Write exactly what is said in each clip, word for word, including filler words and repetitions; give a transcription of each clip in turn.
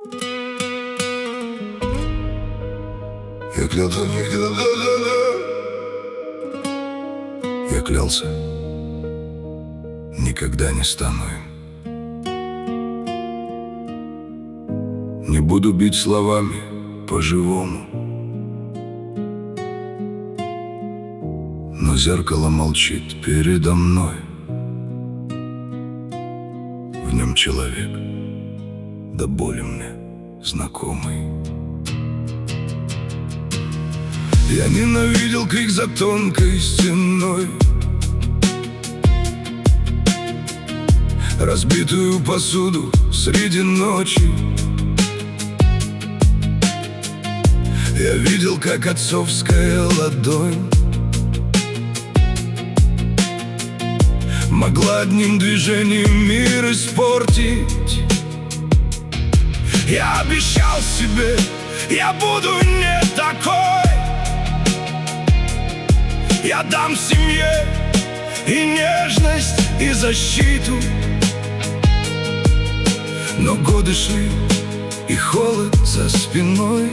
Я клялся, я клялся, никогда не стану им. Не буду бить словами по-живому, но зеркало молчит передо мной. В нем человек, до боли мне знакомый. Я ненавидел крик за тонкой стеной, разбитую посуду среди ночи. Я видел, как отцовская ладонь могла одним движением мир испортить. Я обещал себе, я буду не такой. Я дам семье и нежность, и защиту. Но годы шли, и холод за спиной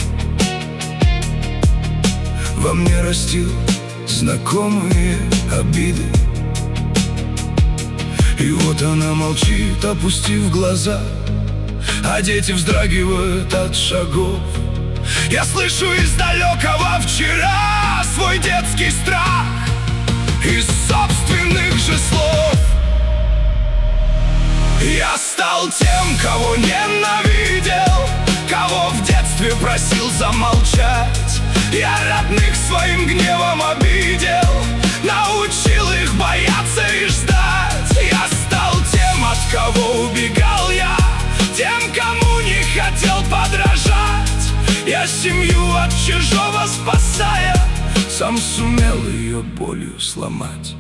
во мне растил знакомые обиды. И вот она молчит, опустив глаза, а дети вздрагивают от шагов. Я слышу из далекого вчера свой детский страх из собственных же слов. Я стал тем, кого ненавидел, кого в детстве просил замолчать. Я родных своим гневом обидел, научил их бояться и ждать. Я стал тем, от кого убегал я, тем, кому не хотел подражать. Я семью от чужого спасая, сам сумел ее болью сломать.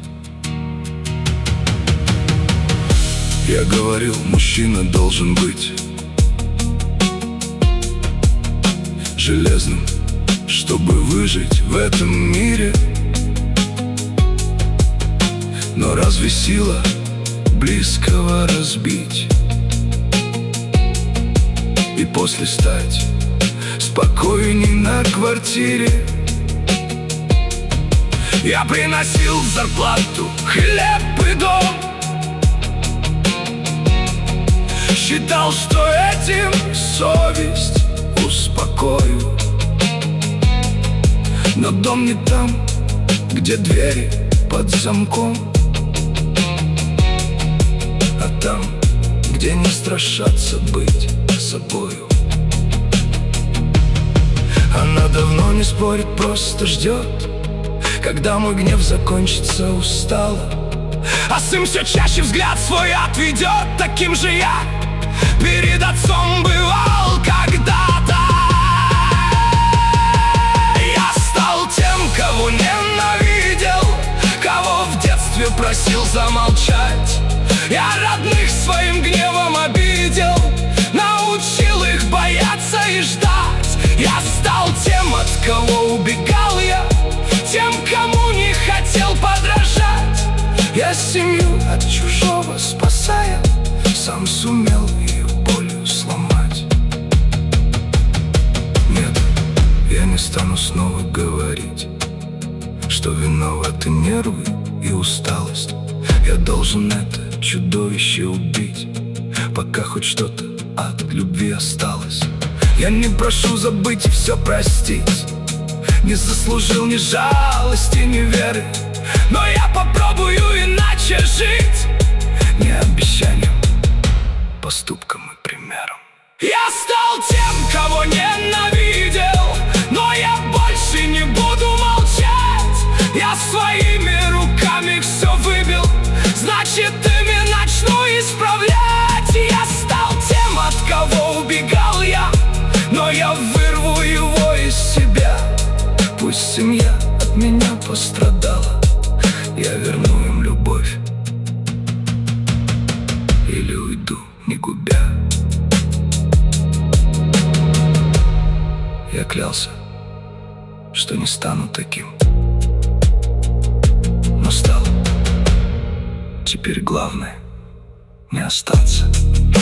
Я говорил, мужчина должен быть железным, чтобы выжить в этом мире. Но разве сила близкого разбить и после стать спокойней на квартире? Я приносил зарплату, хлеб и дом, считал, что этим совесть успокою. Но дом не там, где двери под замком, а там, где не страшатся быть собою. Она давно не спорит, просто ждет, когда мой гнев закончится, устала. А сын все чаще взгляд свой отведет. Таким же я перед отцом бывал когда-то. Я стал тем, кого ненавидел, кого в детстве просил замолчать. Я родных своим гневом обидел, научил их бояться и ждать. Я стал тем, от кого убегал я, тем, кому не хотел подражать. Я семью от чужого спасая, сам сумел ее болью сломать. Нет, я не стану снова говорить, что виноваты нервы и усталость. Я должен это чудовище убить, пока хоть что-то от любви осталось. Я не прошу забыть и все простить, не заслужил ни жалости, ни веры, но я попробую иначе жить. Не обещанием, поступком и примером. Я стал тем, кого ненавидел, но я больше не буду молчать. Я своими руками все выбил, значит ими начну исправлять. Я стал тем, от кого убегал я, но я вырву его из себя. Пусть семья от меня пострадала, я верну им любовь или уйду, не губя. Я клялся, что не стану таким, но стал. Теперь главное не остаться.